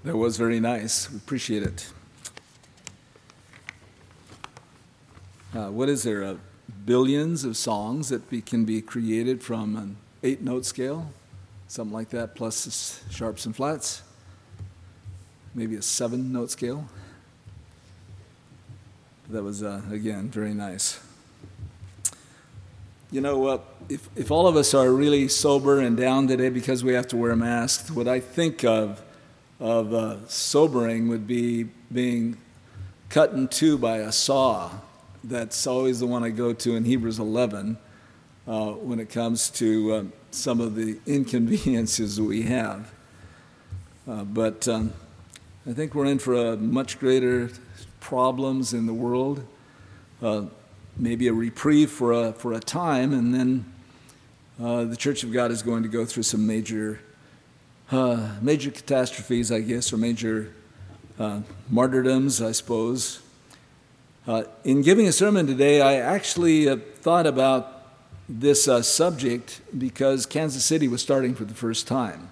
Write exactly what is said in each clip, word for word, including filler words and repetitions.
That was very nice. We appreciate it. Uh, what is there? Uh, billions of songs that be, can be created from an eight-note scale, something like that, plus sharps and flats. Maybe a seven-note scale. That was, uh, again, very nice. You know, uh, if, if all of us are really sober and down today because we have to wear masks, what I think of of uh, sobering would be being cut in two by a saw. That's always the one I go to in Hebrews eleven uh, when it comes to uh, some of the inconveniences that we have. Uh, but um, I think we're in for a much greater problems in the world. Uh, maybe a reprieve for a for a time, and then uh, the Church of God is going to go through some major uh, major catastrophes, I guess, or major uh, martyrdoms, I suppose. Uh, in giving a sermon today, I actually uh, thought about this uh, subject because Kansas City was starting for the first time.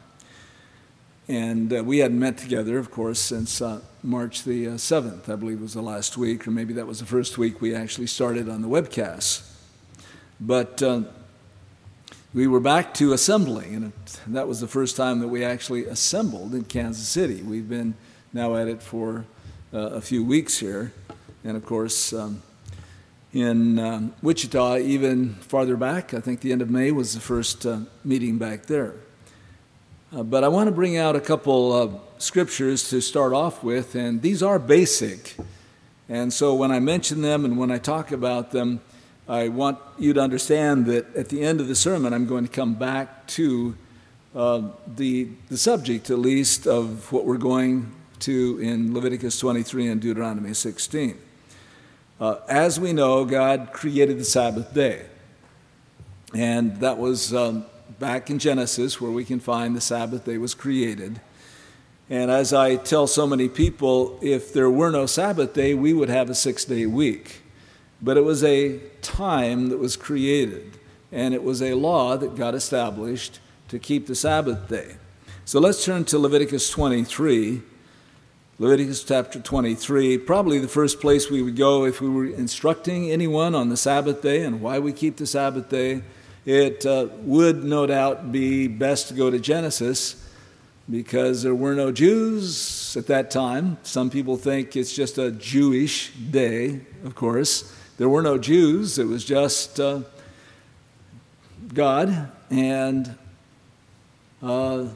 And uh, we hadn't met together, of course, since uh, March the uh, seventh, I believe was the last week, or maybe that was the first week we actually started on the webcast. But uh, we were back to assembling, and it, that was the first time that we actually assembled in Kansas City. We've been now at it for uh, a few weeks here. And, of course, um, in um, Wichita, even farther back, I think the end of May was the first uh, meeting back there. Uh, but I want to bring out a couple of scriptures to start off with, and these are basic. And so when I mention them and when I talk about them, I want you to understand that at the end of the sermon, I'm going to come back to uh, the, the subject, at least, of what we're going to in Leviticus twenty-three and Deuteronomy sixteen. Uh, as we know, God created the Sabbath day. And that was um, back in Genesis where we can find the Sabbath day was created. And as I tell so many people, if there were no Sabbath day, we would have a six-day week. But it was a time that was created, and it was a law that God established to keep the Sabbath day. So let's turn to Leviticus twenty-three. Leviticus chapter twenty-three, probably the first place we would go if we were instructing anyone on the Sabbath day and why we keep the Sabbath day. It uh, would no doubt be best to go to Genesis because there were no Jews at that time. Some people think it's just a Jewish day, of course. There were no Jews. It was just uh, God and uh,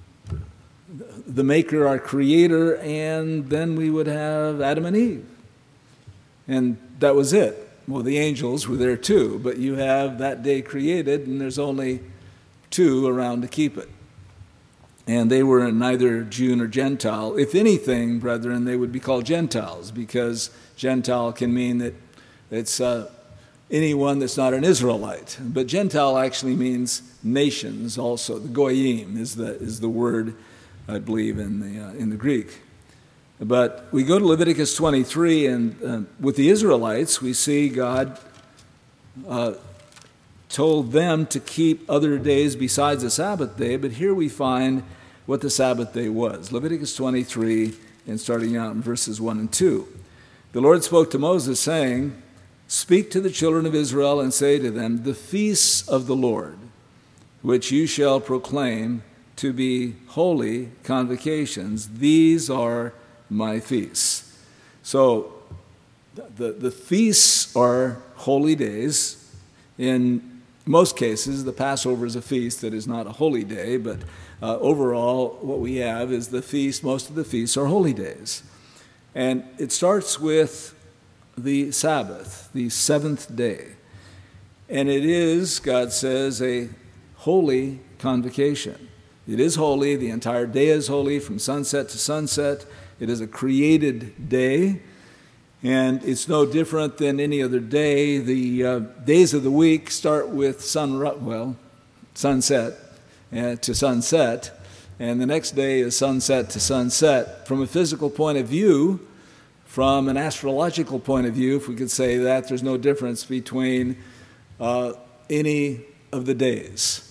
the Maker, our Creator, and then we would have Adam and Eve. And that was it. Well, the angels were there too, but you have that day created, and there's only two around to keep it. And they were neither Jew nor Gentile. If anything, brethren, they would be called Gentiles, because Gentile can mean that it's uh, anyone that's not an Israelite. But Gentile actually means nations also. The goyim is the is the word, I believe, in the uh, in the Greek. But we go to Leviticus twenty-three, and uh, with the Israelites, we see God uh, told them to keep other days besides the Sabbath day, but here we find what the Sabbath day was. Leviticus twenty-three, and starting out in verses one and two. The Lord spoke to Moses, saying, "Speak to the children of Israel and say to them, the feasts of the Lord, which you shall proclaim to be holy convocations, these are my feasts." So the, the feasts are holy days. In most cases, the Passover is a feast that is not a holy day, but uh, overall what we have is the feast, most of the feasts are holy days. And it starts with the Sabbath, the seventh day. And it is, God says, a holy convocation. It is holy. The entire day is holy from sunset to sunset. It is a created day, and it's no different than any other day. The uh, days of the week start with sun, well, sunset uh, to sunset, and the next day is sunset to sunset. From a physical point of view, from an astrological point of view, if we could say that, there's no difference between uh, any of the days.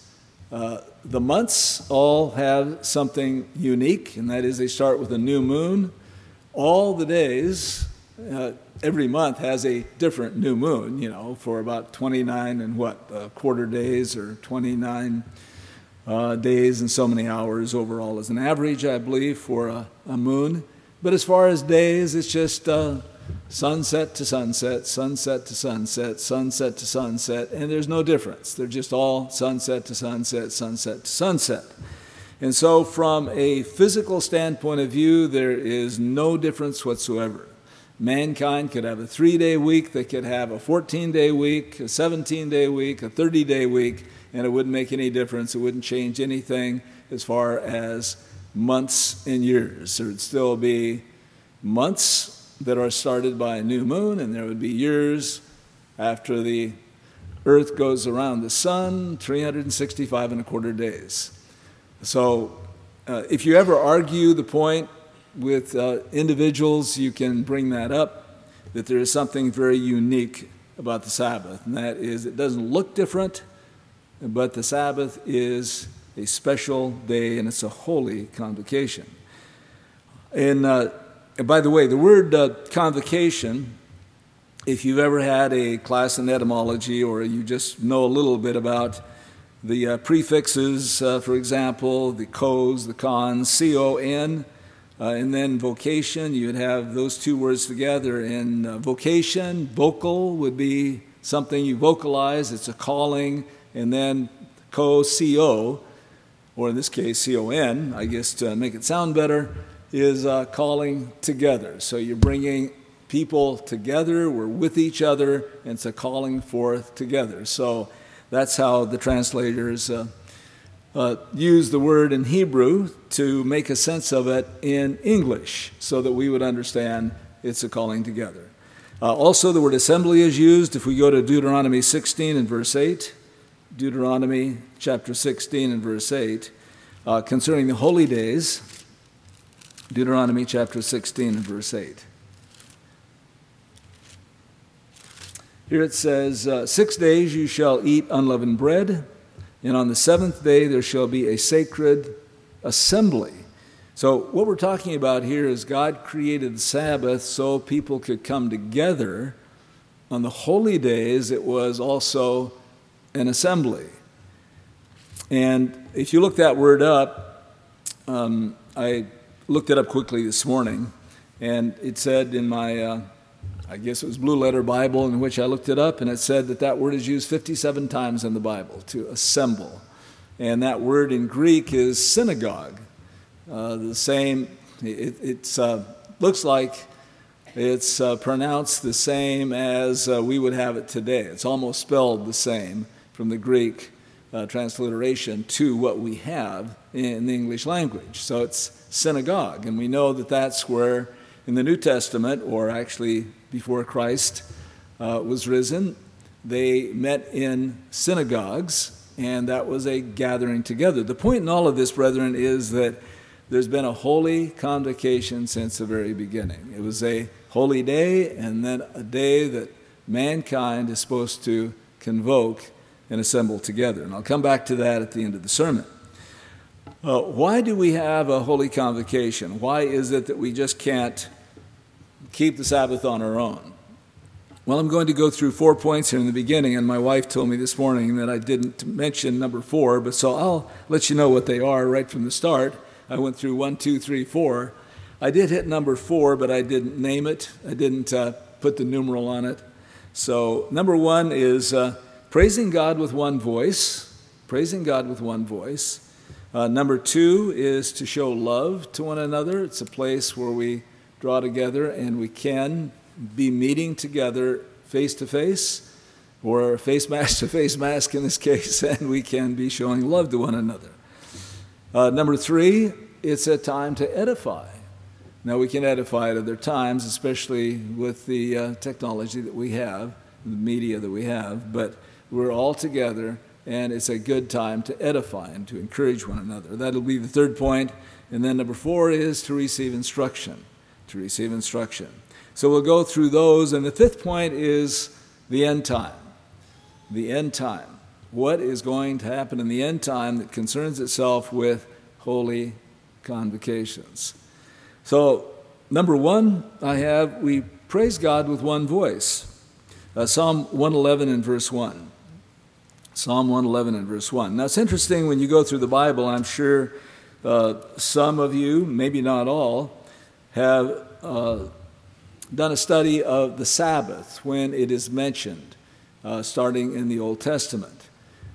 Uh, the months all have something unique, and that is they start with a new moon. All the days, uh, every month has a different new moon, you know, for about twenty-nine and what, uh, quarter days or twenty-nine uh, days and so many hours overall as an average, I believe, for a, a moon. But as far as days, it's just uh, sunset to sunset, sunset to sunset, sunset to sunset, and there's no difference. They're just all sunset to sunset, sunset to sunset. And so from a physical standpoint of view, there is no difference whatsoever. Mankind could have a three-day week, they could have a fourteen-day week, a seventeen-day week, a thirty-day week, and it wouldn't make any difference. It wouldn't change anything as far as months and years. There would still be months that are started by a new moon, and there would be years after the earth goes around the sun, three hundred sixty-five and a quarter days. So uh, if you ever argue the point with uh, individuals, you can bring that up, that there is something very unique about the Sabbath, and that is it doesn't look different, but the Sabbath is a special day, and it's a holy convocation. And uh, by the way, the word uh, convocation, if you've ever had a class in etymology or you just know a little bit about the uh, prefixes, uh, for example, the cos, the cons, C O N, uh, and then vocation, you'd have those two words together. In uh, vocation, vocal would be something you vocalize, it's a calling, and then co, C O, or in this case, C O N, I guess to make it sound better, is uh, calling together. So you're bringing people together, we're with each other, and it's a calling forth together. So that's how the translators uh, uh, use the word in Hebrew to make a sense of it in English so that we would understand it's a calling together. Uh, also, the word assembly is used. If we go to Deuteronomy sixteen and verse eight, Deuteronomy chapter sixteen and verse eight, uh, concerning the holy days, Deuteronomy chapter sixteen and verse eight. Here it says, uh, six days you shall eat unleavened bread, and on the seventh day there shall be a sacred assembly. So what we're talking about here is God created the Sabbath so people could come together. On the holy days, it was also an assembly. And if you look that word up, um, I looked it up quickly this morning, and it said in my, uh, I guess it was Blue Letter Bible in which I looked it up, and it said that that word is used fifty-seven times in the Bible, to assemble. And that word in Greek is synagogue. Uh, the same, it it's, uh, looks like it's uh, pronounced the same as uh, we would have it today. It's almost spelled the same from the Greek uh, transliteration to what we have in the English language. So it's synagogue, and we know that that's where in the New Testament, or actually before Christ uh, was risen, they met in synagogues, and that was a gathering together. The point in all of this, brethren, is that there's been a holy convocation since the very beginning. It was a holy day, and then a day that mankind is supposed to convoke and assemble together. And I'll come back to that at the end of the sermon. Uh, why do we have a holy convocation? Why is it that we just can't keep the Sabbath on our own? Well, I'm going to go through four points here in the beginning, and my wife told me this morning that I didn't mention number four, but so I'll let you know what they are right from the start. I went through one, two, three, four. I did hit number four, but I didn't name it. I didn't uh, put the numeral on it. So number one is uh, praising God with one voice. Praising God with one voice. Uh, number two is to show love to one another. It's a place where we draw together and we can be meeting together face to face, or face mask to face mask in this case, and we can be showing love to one another. Uh, number three, it's a time to edify. Now, we can edify at other times, especially with the uh, technology that we have, the media that we have, but we're all together, and it's a good time to edify and to encourage one another. That'll be the third point. And then number four is to receive instruction, to receive instruction. So we'll go through those, and the fifth point is the end time, the end time. what is going to happen in the end time that concerns itself with holy convocations. So, number one, I have, we praise God with one voice. Uh, Psalm one eleven and verse one. Psalm one eleven and verse one. Now, it's interesting when you go through the Bible, I'm sure uh, some of you, maybe not all, have uh, done a study of the Sabbath when it is mentioned, uh, starting in the Old Testament.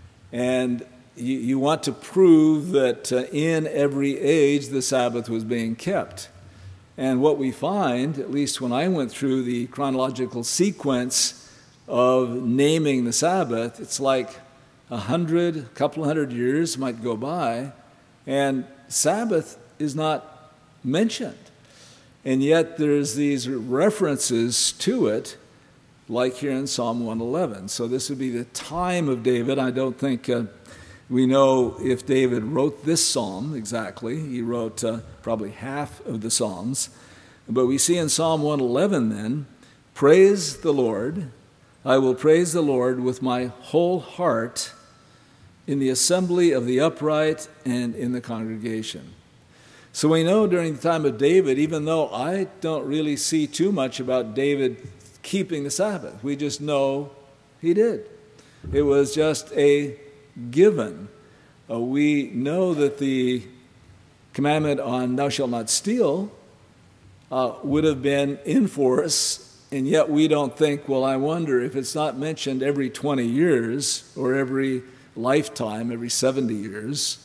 And you, you want to prove that uh, in every age the Sabbath was being kept. And what we find, at least when I went through the chronological sequence of naming the Sabbath, it's like a hundred, a couple of hundred years might go by, and Sabbath is not mentioned. And yet there's these references to it, like here in Psalm one eleven. So this would be the time of David. I don't think uh, we know if David wrote this psalm exactly. He wrote uh, probably half of the Psalms. But we see in Psalm one eleven then, praise the Lord. I will praise the Lord with my whole heart in the assembly of the upright and in the congregation. So we know during the time of David, even though I don't really see too much about David keeping the Sabbath, we just know he did. It was just a given. Uh, we know that the commandment on thou shalt not steal uh, would have been in force, and yet we don't think, well, I wonder if it's not mentioned every twenty years or every lifetime, every seventy years,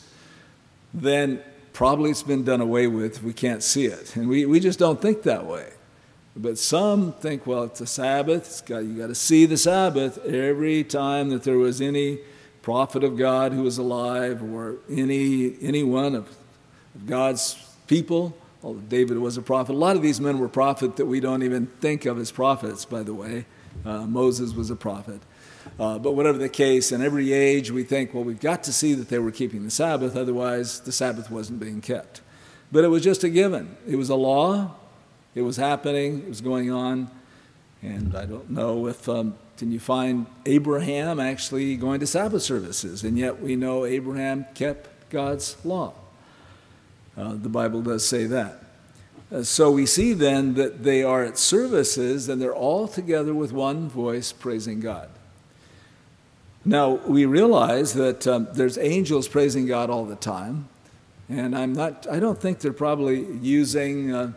then probably it's been done away with if we can't see it. And we, we just don't think that way. But some think, well, it's a Sabbath. It's got, you got to see the Sabbath every time that there was any prophet of God who was alive, or any any one of, of God's people. Although David was a prophet. A lot of these men were prophets that we don't even think of as prophets, by the way. Uh, Moses was a prophet. Uh, but whatever the case, in every age we think, well, we've got to see that they were keeping the Sabbath, otherwise the Sabbath wasn't being kept. But it was just a given. It was a law. It was happening. It was going on. And I don't know if, um, can you find Abraham actually going to Sabbath services? And yet we know Abraham kept God's law. Uh, the Bible does say that. Uh, so we see then that they are at services and they're all together with one voice praising God. Now, we realize that um, there's angels praising God all the time. And I'm not, I don't think they're probably using uh,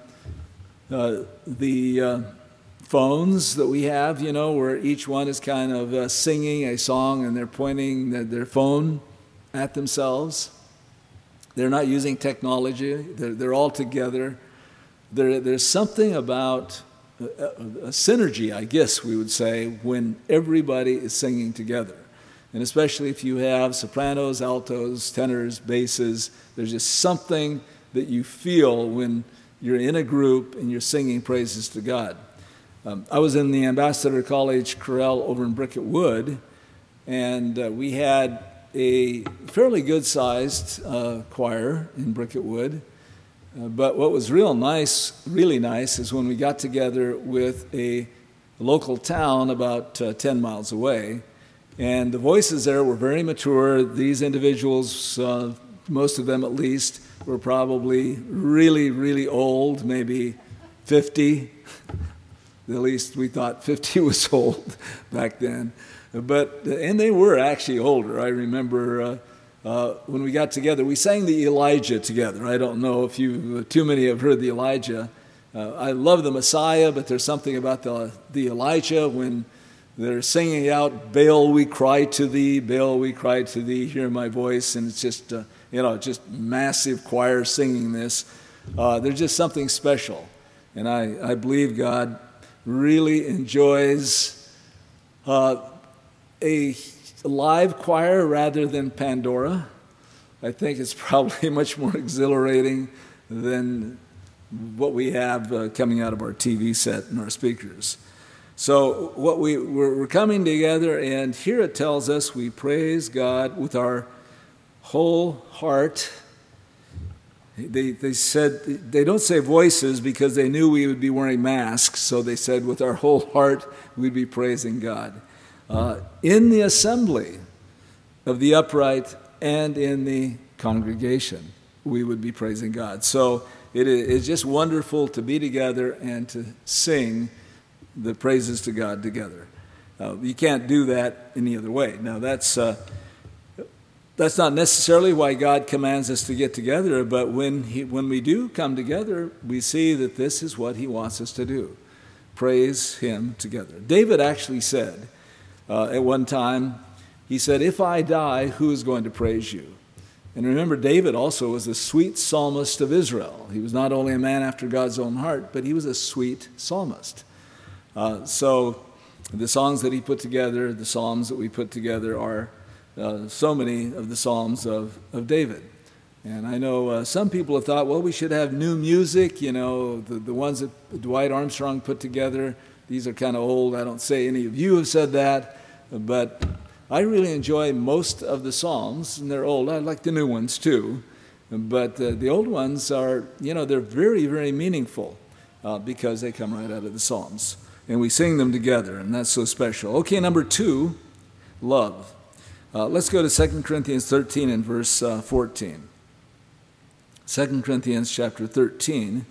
uh, the uh, phones that we have, you know, where each one is kind of uh, singing a song and they're pointing their, their phone at themselves. They're not using technology. They're, they're all together. There, there's something about a, a synergy, I guess we would say, when everybody is singing together. And especially if you have sopranos, altos, tenors, basses, there's just something that you feel when you're in a group and you're singing praises to God. Um, I was in the Ambassador College chorale over in Bricket Wood, and uh, we had a fairly good-sized uh, choir in Bricket Wood. Uh, but what was real nice, really nice, is when we got together with a local town about uh, ten miles away. And the voices there were very mature. These individuals, uh, most of them at least, were probably really, really old, maybe fifty. At least we thought fifty was old back then. But, and they were actually older. I remember uh, uh, when we got together, we sang the Elijah together. I don't know if you, too many have heard the Elijah. Uh, I love the Messiah, but there's something about the, the Elijah when they're singing out, Baal, we cry to thee, Baal, we cry to thee, hear my voice. And it's just, uh, you know, just massive choir singing this. Uh, there's just something special. And I, I believe God really enjoys uh, a live choir rather than Pandora. I think it's probably much more exhilarating than what we have uh, coming out of our T V set and our speakers. So what we, we're, we're coming together, and here it tells us we praise God with our whole heart. They, they said, they don't say voices because they knew we would be wearing masks, so they said with our whole heart we'd be praising God. Uh, in the assembly, of the upright and in the congregation, we would be praising God. So it is just wonderful to be together and to sing the praises to God together. Uh, you can't do that any other way. Now, that's uh, that's not necessarily why God commands us to get together, but when he, when we do come together, we see that this is what he wants us to do. Praise him together. David actually said uh, at one time, he said, "If I die, who is going to praise you?" And remember, David also was a sweet psalmist of Israel. He was not only a man after God's own heart, but he was a sweet psalmist. Uh, so the songs that he put together, the psalms that we put together are uh, so many of the psalms of, of David. And I know uh, some people have thought, well, we should have new music, you know, the, the ones that Dwight Armstrong put together. These are kind of old. I don't say any of you have said that, but I really enjoy most of the psalms, and they're old. I like the new ones too, but uh, the old ones are, you know, they're very, very meaningful uh, because they come right out of the psalms, and we sing them together, and that's so special. Okay, number two, love. Uh, let's go to Second Corinthians thirteen and verse uh, fourteen. Second Corinthians chapter thirteen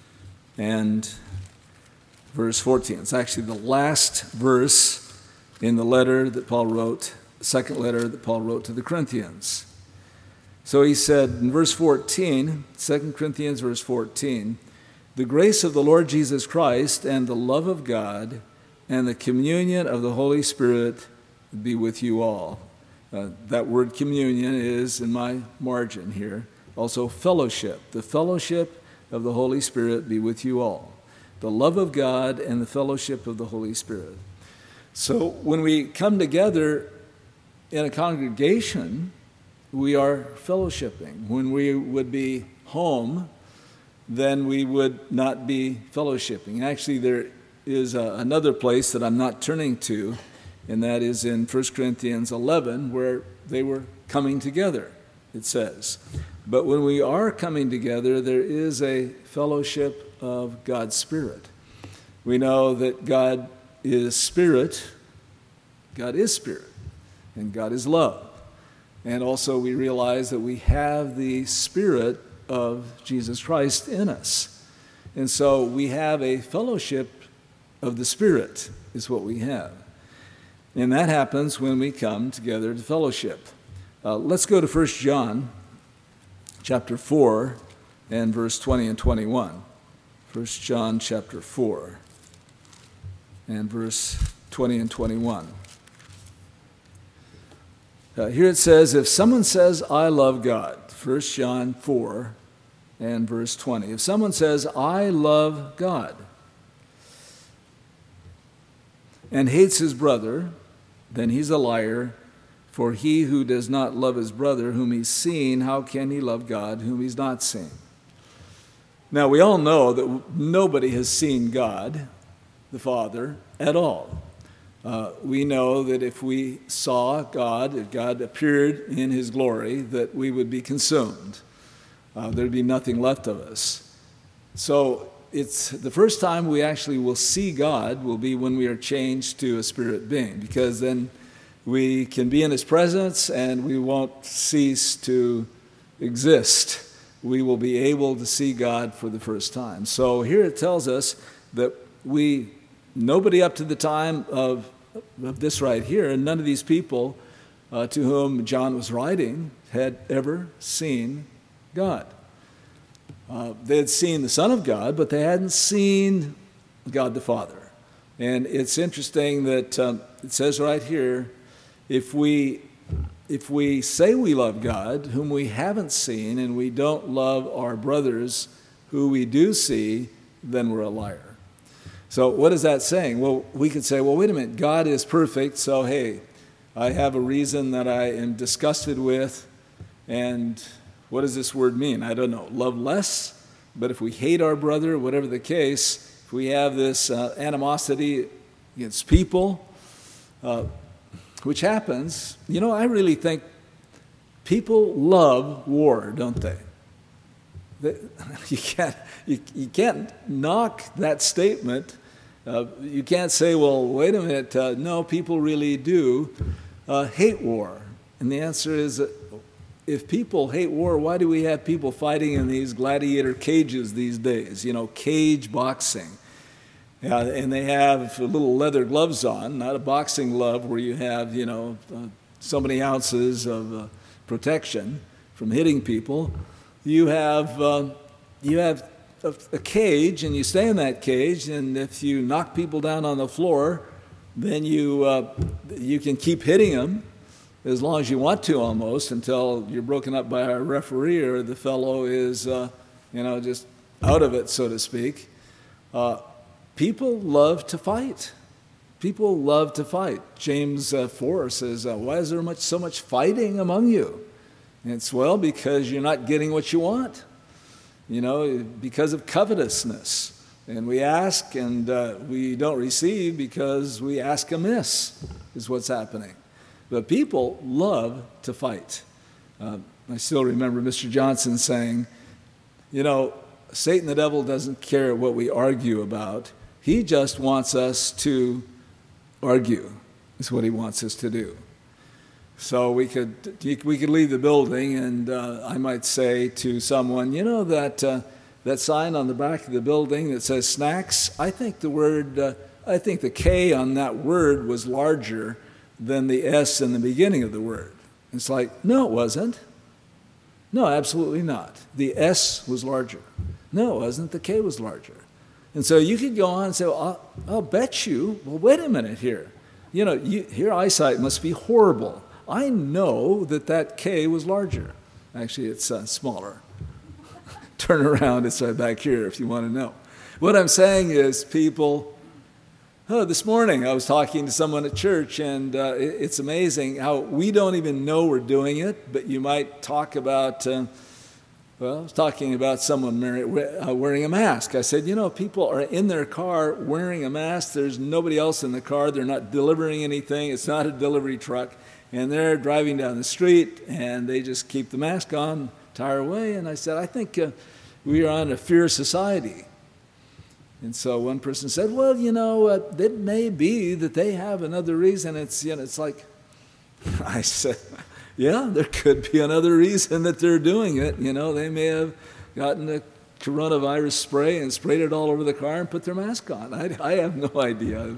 and verse fourteen. It's actually the last verse in the letter that Paul wrote, the second letter that Paul wrote to the Corinthians. So he said in verse fourteen, Second Corinthians verse fourteen, "The grace of the Lord Jesus Christ and the love of God and the communion of the Holy Spirit be with you all." Uh, that word communion is in my margin here. Also fellowship. The fellowship of the Holy Spirit be with you all. The love of God and the fellowship of the Holy Spirit. So when we come together in a congregation, we are fellowshipping. When we would be home, then we would not be fellowshipping. Actually, there is a, another place that I'm not turning to, and that is in First Corinthians eleven, where they were coming together, it says. But when we are coming together, there is a fellowship of God's Spirit. We know that God is spirit, God is spirit, and God is love. And also we realize that we have the Spirit of Jesus Christ in us. And so we have a fellowship of the Spirit is what we have. And that happens when we come together to fellowship. Uh, let's go to First John chapter four and verse twenty and twenty-one. First John chapter four and verse twenty and twenty-one. Uh, here it says, if someone says, I love God, First John four and verse twenty. If someone says, I love God, and hates his brother, then he's a liar. For he who does not love his brother whom he's seen, how can he love God whom he's not seen? Now, we all know that nobody has seen God, the Father, at all. Uh, we know that if we saw God, if God appeared in his glory, that we would be consumed. Uh, there'd be nothing left of us. So it's the first time we actually will see God will be when we are changed to a spirit being, because then we can be in his presence and we won't cease to exist. We will be able to see God for the first time. So here it tells us that we, nobody up to the time of, of this right here, and none of these people uh, to whom John was writing had ever seen God. Uh, they had seen the Son of God, but they hadn't seen God the Father. And it's interesting that um, it says right here, if we if we say we love God, whom we haven't seen, and we don't love our brothers who we do see, then we're a liar. So what is that saying? Well, we could say, well, wait a minute, God is perfect, so hey, I have a reason that I am disgusted with, and what does this word mean? I don't know, love less? But if we hate our brother, whatever the case, if we have this uh, animosity against people, uh, which happens, you know, I really think people love war, don't they? they you can't you, you can't knock that statement. Uh, you can't say, well, wait a minute, uh, no, people really do uh, hate war. And the answer is that if people hate war, why do we have people fighting in these gladiator cages these days? You know, cage boxing. Yeah, and they have little leather gloves on, not a boxing glove where you have, you know, uh, so many ounces of uh, protection from hitting people. You have uh, you have a, a cage, and you stay in that cage, and if you knock people down on the floor, then you uh, you can keep hitting them as long as you want to, almost, until you're broken up by a referee or the fellow is, uh, you know, just out of it, so to speak. Uh, people love to fight. People love to fight. James uh, four says, uh, why is there much so much fighting among you? And it's, well, because you're not getting what you want, you know, because of covetousness. And we ask and uh, we don't receive because we ask amiss, is what's happening. But people love to fight. Uh, I still remember Mister Johnson saying, you know, Satan the devil doesn't care what we argue about. He just wants us to argue, is what he wants us to do. So we could we could leave the building, and uh, I might say to someone, you know, that uh, that sign on the back of the building that says snacks, I think the word, uh, I think the K on that word was larger than the S in the beginning of the word. It's like, no, it wasn't. No, absolutely not. The S was larger. No, it wasn't. The K was larger. And so you could go on and say, well, I'll, I'll bet you, well, wait a minute here. You know, you, your eyesight must be horrible. I know that that K was larger. Actually, it's uh, smaller. Turn around, it's right back here if you want to know. What I'm saying is people, oh, this morning I was talking to someone at church, and uh, it, it's amazing how we don't even know we're doing it, but you might talk about, uh, well, I was talking about someone wearing a mask. I said, you know, people are in their car wearing a mask. There's nobody else in the car. They're not delivering anything. It's not a delivery truck. And they're driving down the street, and they just keep the mask on, tire away. And I said, I think uh, we are on a fear society. And so one person said, well, you know, uh, it may be that they have another reason. It's, you know, it's like, I said, yeah, there could be another reason that they're doing it. You know, they may have gotten a coronavirus spray and sprayed it all over the car and put their mask on. I, I have no idea.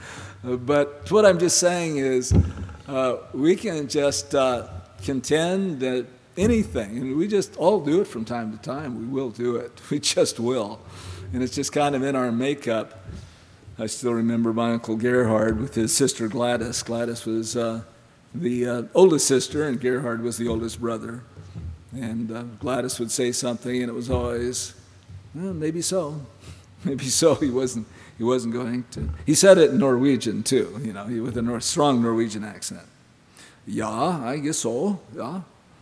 But what I'm just saying is uh, we can just uh, contend that anything, and we just all do it from time to time. We will do it. We just will. And it's just kind of in our makeup. I still remember my Uncle Gerhard with his sister Gladys. Gladys was uh, the uh, oldest sister, and Gerhard was the oldest brother. And uh, Gladys would say something, and it was always, well, maybe so. Maybe so. He wasn't He wasn't going to. He said it in Norwegian, too, you know, with a Nor- strong Norwegian accent. Yeah, I guess so, yeah.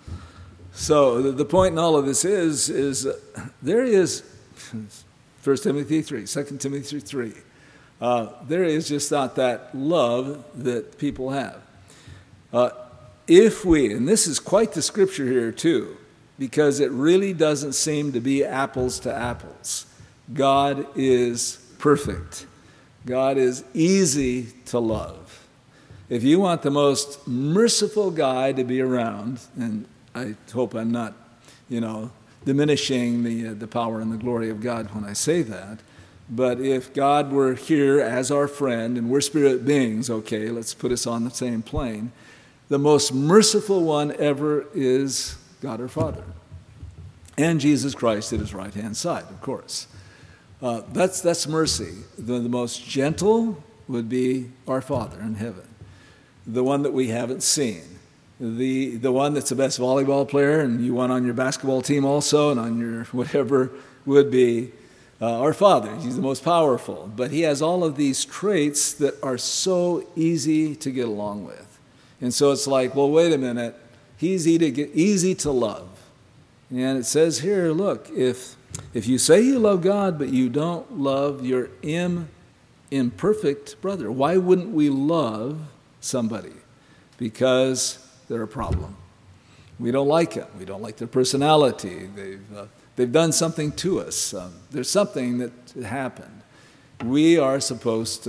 So the, the point in all of this is, is uh, there is... First Timothy three, Second Timothy three. Uh, there is just not that love that people have. Uh, if we, and this is quite the scripture here too, because it really doesn't seem to be apples to apples. God is perfect. God is easy to love. If you want the most merciful guy to be around, and I hope I'm not, you know, diminishing the uh, the power and the glory of God when I say that. But if God were here as our friend, and we're spirit beings, okay, let's put us on the same plane, the most merciful one ever is God our Father. And Jesus Christ at his right-hand side, of course. Uh, that's, that's mercy. The, the most gentle would be our Father in heaven, the one that we haven't seen. The the one that's the best volleyball player, and you want on your basketball team also, and on your whatever, would be uh, our Father. He's the most powerful. But he has all of these traits that are so easy to get along with. And so it's like, well, wait a minute. He's easy to, get, easy to love. And it says here, look, if if you say you love God, but you don't love your im, imperfect brother, why wouldn't we love somebody? Because they're a problem. We don't like them. We don't like their personality. They've, uh, they've done something to us. Um, there's something that happened. We are supposed to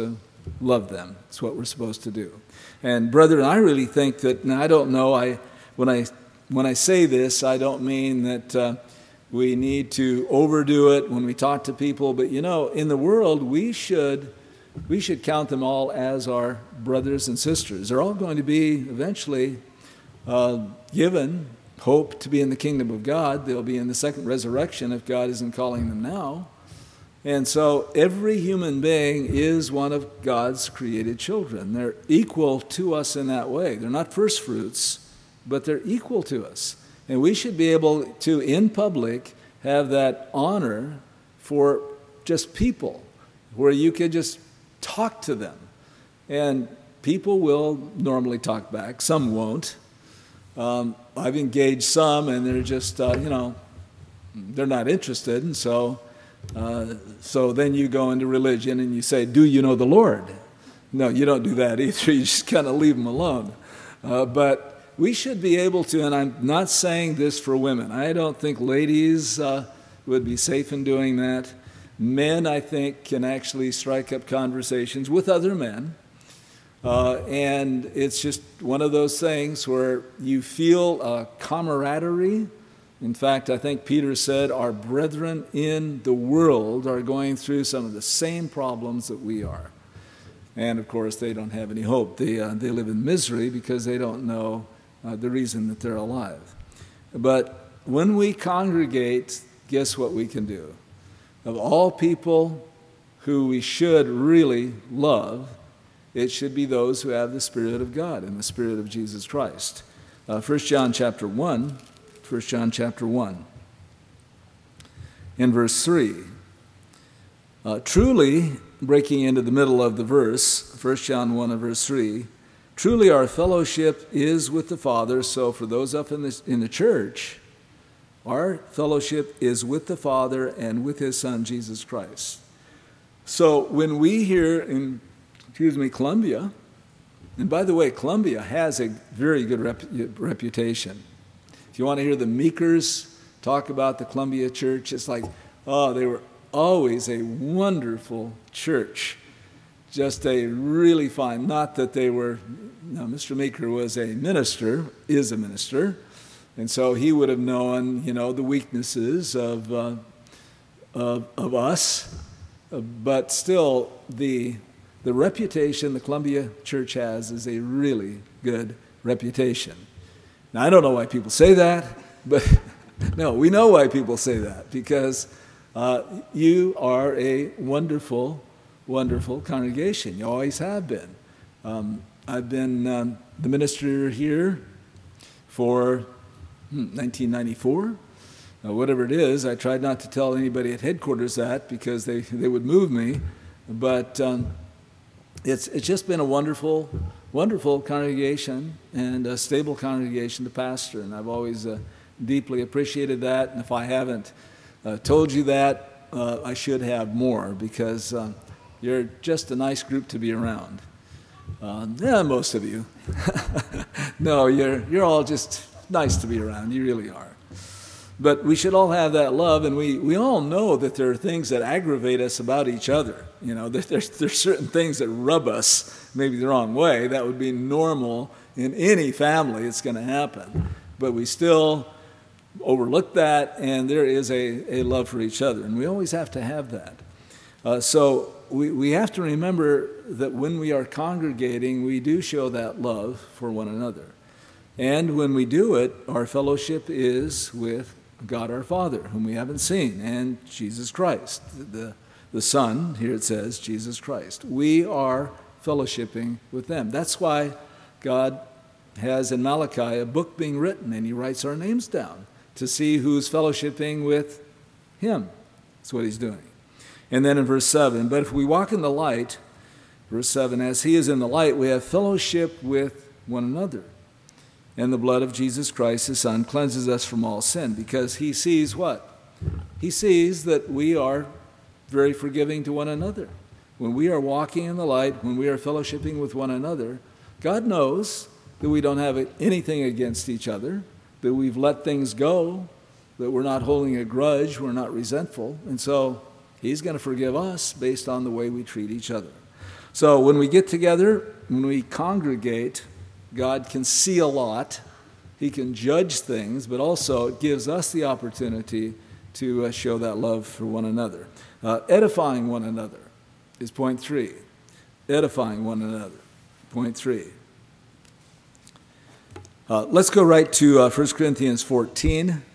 love them. It's what we're supposed to do. And brethren, I really think that, now I don't know, I when I when I say this, I don't mean that uh, we need to overdo it when we talk to people, but you know, in the world, we should we should count them all as our brothers and sisters. They're all going to be eventually uh, given hope to be in the kingdom of God. They'll be in the second resurrection if God isn't calling them now. And so every human being is one of God's created children. They're equal to us in that way. They're not first fruits, but they're equal to us. And we should be able to, in public, have that honor for just people, where you can just talk to them. And people will normally talk back. Some won't. Um, I've engaged some, and they're just, uh, you know, they're not interested, and so... Uh, so then you go into religion and you say, do you know the Lord? No, you don't do that either. You just kind of leave them alone. Uh, but we should be able to, and I'm not saying this for women. I don't think ladies uh, would be safe in doing that. Men, I think, can actually strike up conversations with other men. Uh, and it's just one of those things where you feel a camaraderie. In fact, I think Peter said our brethren in the world are going through some of the same problems that we are. And, of course, they don't have any hope. They, uh, they live in misery because they don't know uh, the reason that they're alive. But when we congregate, guess what we can do? Of all people who we should really love, it should be those who have the Spirit of God and the Spirit of Jesus Christ. Uh, First John chapter one. First John chapter one, in verse three. Uh, truly, breaking into the middle of the verse, First John one and verse three, truly our fellowship is with the Father. So for those up in the, in the church, our fellowship is with the Father and with His Son, Jesus Christ. So when we here in, excuse me, Columbia, and by the way, Columbia has a very good rep, reputation. If you want to hear the Meekers talk about the Columbia Church, it's like, oh, they were always a wonderful church. Just a really fine, not that they were, no, Mister Meeker was a minister, is a minister, and so he would have known, you know, the weaknesses of, uh, of, of us, uh, but still the, the reputation the Columbia Church has is a really good reputation. Now, I don't know why people say that, but no, we know why people say that, because uh, you are a wonderful, wonderful congregation. You always have been. Um, I've been um, the minister here for hmm, nineteen ninety-four, uh, whatever it is. I tried not to tell anybody at headquarters that because they, they would move me, but um, it's it's just been a wonderful wonderful congregation and a stable congregation to pastor, and I've always uh, deeply appreciated that. And if I haven't uh, told you that, uh, I should have more, because uh, you're just a nice group to be around. Uh, yeah, most of you. No, you're you're all just nice to be around. You really are. But we should all have that love, and we, we all know that there are things that aggravate us about each other. You know, there's, there's certain things that rub us maybe the wrong way. That would be normal in any family. It's going to happen. But we still overlook that, and there is a, a love for each other, and we always have to have that. Uh, so we, we have to remember that when we are congregating, we do show that love for one another. And when we do it, our fellowship is with God our Father, whom we haven't seen, and Jesus Christ, the, the Son, here it says, Jesus Christ. We are fellowshipping with them. That's why God has in Malachi a book being written, and He writes our names down to see who's fellowshipping with Him. That's what He's doing. And then in verse seven, but if we walk in the light, verse seven, as He is in the light, we have fellowship with one another. And the blood of Jesus Christ, His Son, cleanses us from all sin, because He sees what? He sees that we are very forgiving to one another. When we are walking in the light, when we are fellowshipping with one another, God knows that we don't have anything against each other, that we've let things go, that we're not holding a grudge, we're not resentful, and so He's going to forgive us based on the way we treat each other. So when we get together, when we congregate, God can see a lot. He can judge things, but also it gives us the opportunity to uh, show that love for one another. Uh, edifying one another is point three. Edifying one another, point three. Uh, let's go right to uh, First Corinthians fourteen.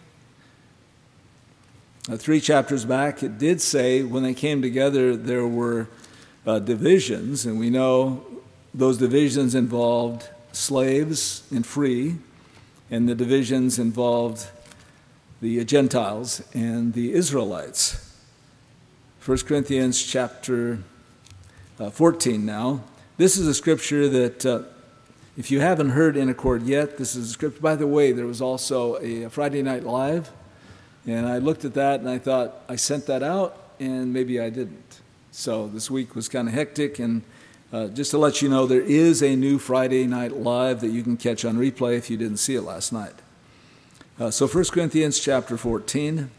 Uh, three chapters back, it did say when they came together there were uh, divisions, and we know those divisions involved slaves and free, and the divisions involved the Gentiles and the Israelites. First Corinthians chapter uh, fourteen now. This is a scripture that, uh, if you haven't heard In Accord yet, this is a scripture. By the way, there was also a Friday Night Live, and I looked at that and I thought, I sent that out, and maybe I didn't. So this week was kind of hectic, and uh, just to let you know, there is a new Friday Night Live that you can catch on replay if you didn't see it last night. Uh, so First Corinthians chapter fourteen,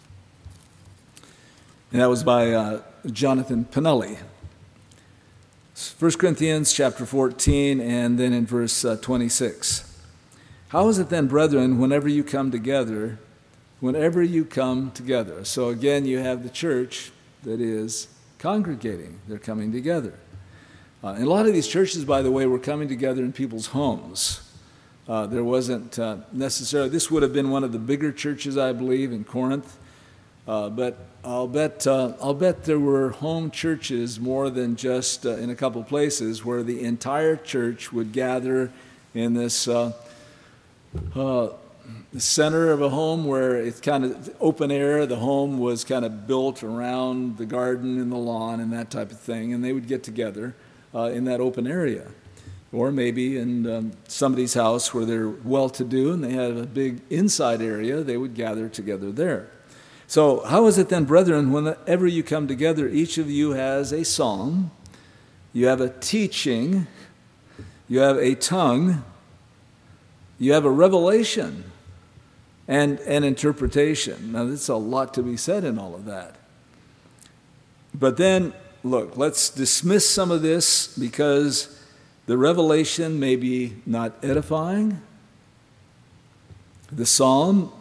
and that was by uh, Jonathan Pinelli. First Corinthians chapter fourteen, and then in verse uh, twenty-six. How is it then, brethren, whenever you come together, whenever you come together? So again, you have the church that is congregating. They're coming together. Uh, and a lot of these churches, by the way, were coming together in people's homes. Uh, there wasn't uh, necessarily, this would have been one of the bigger churches, I believe, in Corinth. Uh, but I'll bet uh, I'll bet there were home churches more than just uh, in a couple places where the entire church would gather in this uh, uh, center of a home where it's kind of open air. The home was kind of built around the garden and the lawn and that type of thing, and they would get together uh, in that open area. Or maybe in um, somebody's house where they're well-to-do and they have a big inside area, they would gather together there. So how is it then, brethren, whenever you come together, each of you has a song, you have a teaching, you have a tongue, you have a revelation, and an interpretation. Now, there's a lot to be said in all of that. But then, look, let's dismiss some of this because the revelation may be not edifying. The psalm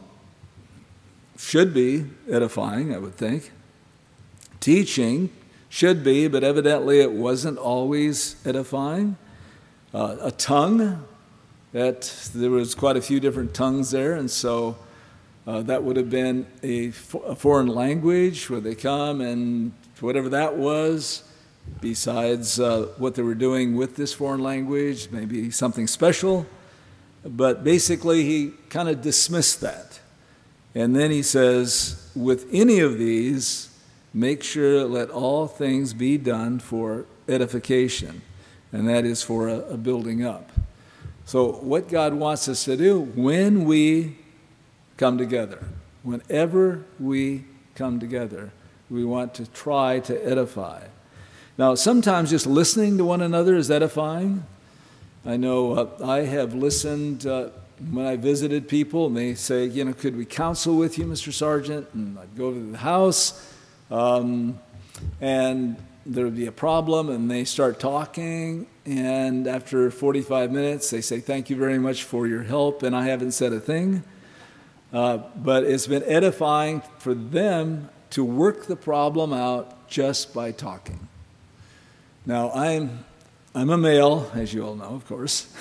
should be edifying, I would think. Teaching should be, but evidently it wasn't always edifying. Uh, a tongue, that there was quite a few different tongues there, and so uh, that would have been a, fo- a foreign language where they come and whatever that was, besides uh, what they were doing with this foreign language, maybe something special. But basically, he kind of dismissed that. And then he says, with any of these, make sure let all things be done for edification, and that is for a, a building up. So what God wants us to do when we come together, whenever we come together, we want to try to edify. Now, sometimes just listening to one another is edifying. I know uh, I have listened uh, when I visited people, and they say, you know, could we counsel with you, Mister Sergeant? And I'd go to the house, um, and there would be a problem, and they start talking, and after forty-five minutes, they say, thank you very much for your help, and I haven't said a thing. Uh, but it's been edifying for them to work the problem out just by talking. Now, I'm I'm a male, as you all know, of course.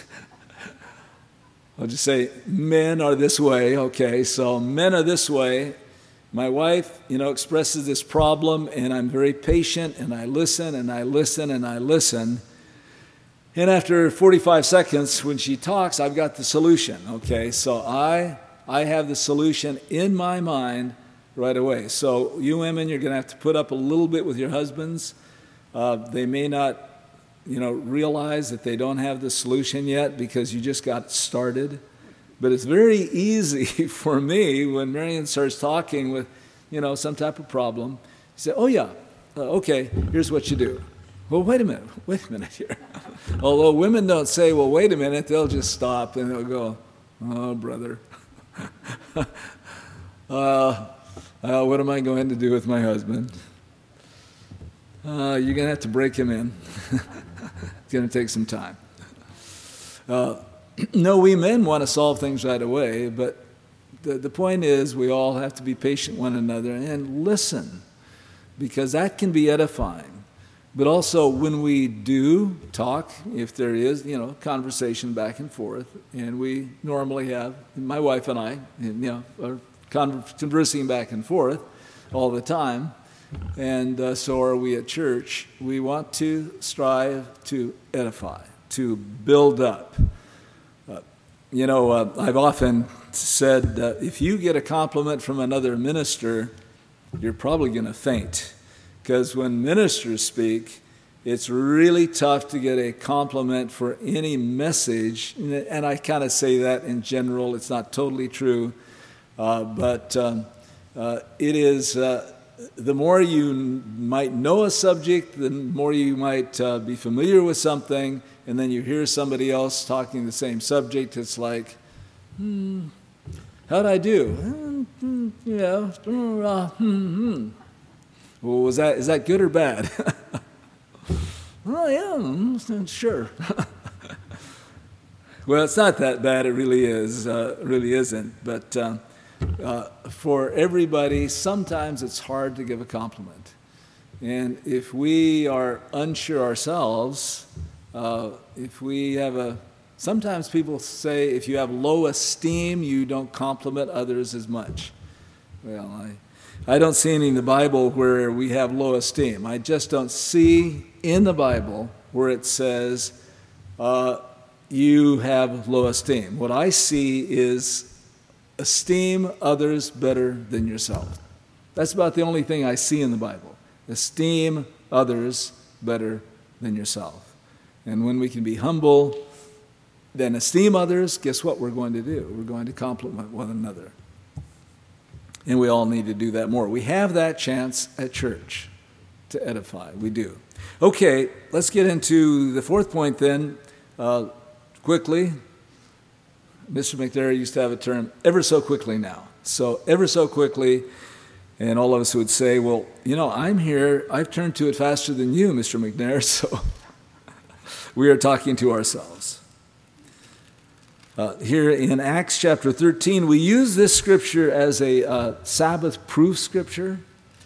I'll just say men are this way. Okay, so men are this way. My wife, you know, expresses this problem, and I'm very patient, and I listen, and I listen, and I listen. And after forty-five seconds, when she talks, I've got the solution. Okay, so I I have the solution in my mind right away. So you women, you're going to have to put up a little bit with your husbands. Uh, they may not, you know, realize that they don't have the solution yet because you just got started. But it's very easy for me when Marion starts talking with, you know, some type of problem. You say, oh, yeah, uh, okay, here's what you do. Well, wait a minute, wait a minute here. Although women don't say, well, wait a minute, they'll just stop and they'll go, oh, brother. uh, uh, what am I going to do with my husband? Uh, you're going to have to break him in. It's going to take some time. Uh, no, we men want to solve things right away, but the, the point is we all have to be patient with one another and listen, because that can be edifying. But also when we do talk, if there is, you know, conversation back and forth, and we normally have, my wife and I, you know, are conversing back and forth all the time, and uh, so are we at church. We want to strive to edify, to build up. Uh, you know, uh, I've often said uh, if you get a compliment from another minister, you're probably going to faint. Because when ministers speak, it's really tough to get a compliment for any message. And I kind of say that in general. It's not totally true. Uh, but um, uh, it is, uh, the more you might know a subject, the more you might uh, be familiar with something, and then you hear somebody else talking the same subject, it's like, hmm, how'd I do? Hmm, hmm, yeah, uh, hmm, hmm. Well, was that, is that good or bad? Oh, yeah, sure. Well, it's not that bad. It really is. Uh, really isn't. But uh, uh, for everybody, sometimes it's hard to give a compliment. And if we are unsure ourselves, uh, if we have a, sometimes people say if you have low esteem, you don't compliment others as much. Well, I... I don't see any in the Bible where we have low esteem. I just don't see in the Bible where it says uh, you have low esteem. What I see is esteem others better than yourself. That's about the only thing I see in the Bible. Esteem others better than yourself. And when we can be humble, then esteem others, guess what we're going to do? We're going to compliment one another. And we all need to do that more. We have that chance at church to edify. We do. Okay, let's get into the fourth point then, uh, quickly. Mister McNair used to have a term, ever so quickly now. So ever so quickly, and all of us would say, well, you know, I'm here. I've turned to it faster than you, Mister McNair, so we are talking to ourselves. Uh, here in Acts chapter thirteen, we use this scripture as a uh, Sabbath proof scripture.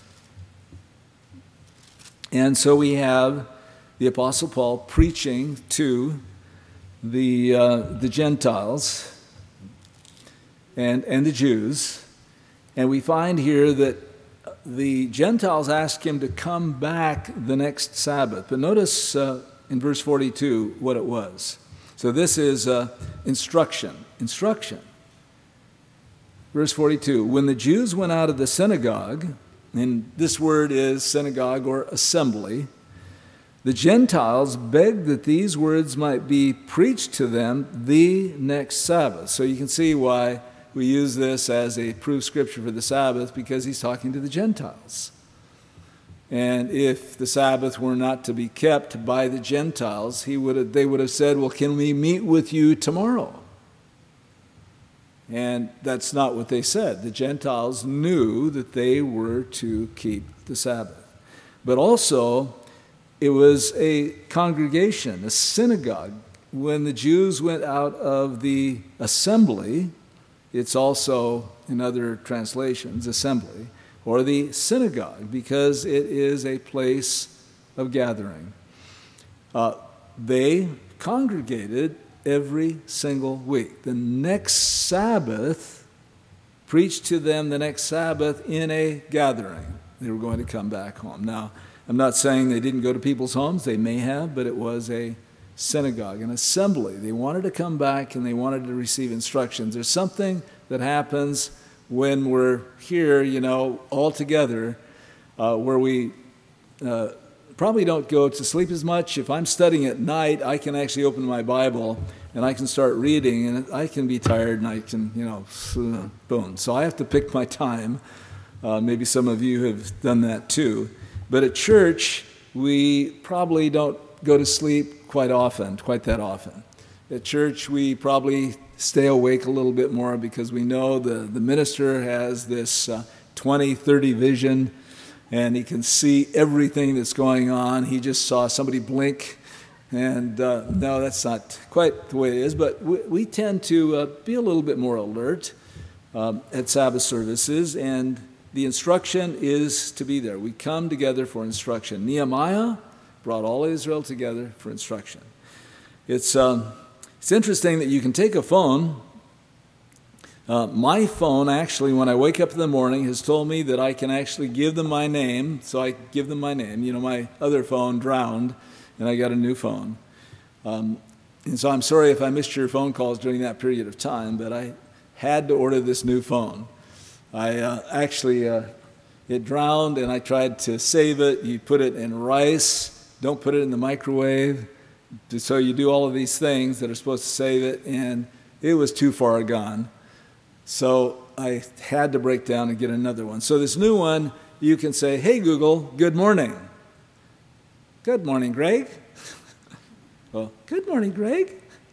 And so we have the Apostle Paul preaching to the uh, the Gentiles and, and the Jews. And we find here that the Gentiles ask him to come back the next Sabbath. But notice uh, in verse forty-two what it was. So this is uh, instruction. Instruction. Verse forty-two, when the Jews went out of the synagogue, and this word is synagogue or assembly, the Gentiles begged that these words might be preached to them the next Sabbath. So you can see why we use this as a proof scripture for the Sabbath, because he's talking to the Gentiles. And if the Sabbath were not to be kept by the Gentiles, he would have, they would have said, well, can we meet with you tomorrow? And that's not what they said. The Gentiles knew that they were to keep the Sabbath. But also, it was a congregation, a synagogue. When the Jews went out of the assembly, it's also, in other translations, assembly, or the synagogue, because it is a place of gathering. Uh, they congregated every single week. The next Sabbath, preached to them the next Sabbath in a gathering. They were going to come back home. Now, I'm not saying they didn't go to people's homes. They may have, but it was a synagogue, an assembly. They wanted to come back and they wanted to receive instructions. There's something that happens when we're here, you know, all together, uh, where we uh, probably don't go to sleep as much. If I'm studying at night, I can actually open my Bible and I can start reading, and I can be tired and I can, you know, boom. So I have to pick my time. Uh, maybe some of you have done that too. But at church, we probably don't go to sleep quite often, quite that often. At church, we probably stay awake a little bit more because we know the, the minister has this uh, twenty thirty vision, and he can see everything that's going on. He just saw somebody blink, and uh, no, that's not quite the way it is, but we, we tend to uh, be a little bit more alert um, at Sabbath services, and the instruction is to be there. We come together for instruction. Nehemiah brought all Israel together for instruction. It's, um, it's interesting that you can take a phone. Uh, my phone, actually, when I wake up in the morning, has told me that I can actually give them my name, so I give them my name. You know, my other phone drowned, and I got a new phone. Um, and so I'm sorry if I missed your phone calls during that period of time, but I had to order this new phone. I uh, actually, uh, it drowned, and I tried to save it. You put it in rice. Don't put it in the microwave. So you do all of these things that are supposed to save it, and it was too far gone. So I had to break down and get another one. So this new one, you can say, "Hey Google, good morning." "Good morning, Greg." Well, "Good morning, Greg.